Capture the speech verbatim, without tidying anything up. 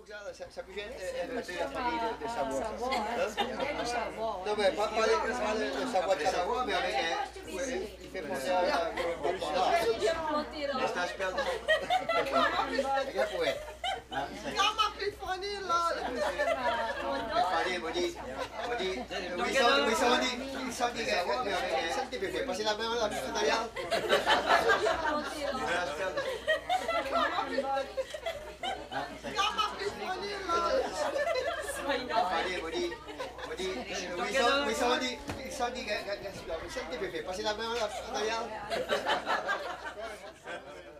donc ça, ça, ça vous gêne de la famille de, de Savoie. Savoie. Non, mais pas, pas, les, pas les, le Savoie de Savoie, mais avec un. Ouais, il fait penser à la stage perdu. Regarde, ouais. Calma, Pifani, là. Allez, on dit. On dit. Oui, ça, oui, ça, on dit. Ils sont dit, ça te fait passer la main à la petite derrière. Calma, Pifani, là. Allez, on dit. On dit. Oui, ça, oui, ça, on dit. Ils sont dit, ça te fait passer la main à la petite derrière.